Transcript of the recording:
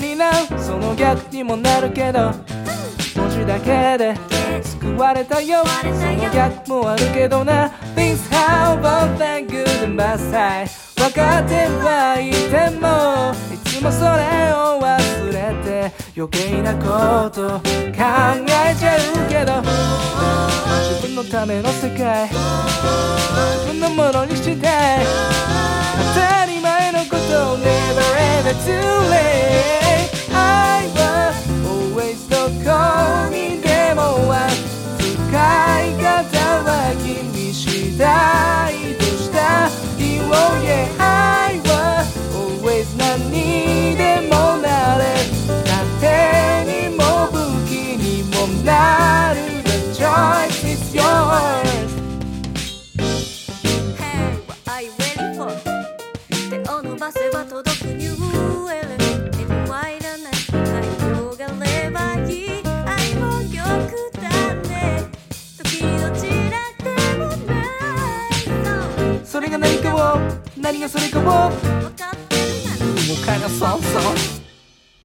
になるその逆にもなるけど文字だけで救われたよその逆もあるけどな Things how about that good and bad side 分かってはいてもいつもそれを忘れて余計なこと考えちゃうけど自分のための世界自分のものにしたい当たり前のことを Never ever too late I was always どこにでもは使い方は君次第としたいを Yeah I was always 何にでもなれ盾にも武器にもなる The choice is yours Hey, what are you waiting for? 手を伸ばせば届くニューエレメント Even wide な太陽がればいい愛も極端ね時にどちらでもないそれが何かを何がそれかを分かってるならもうかがそうそう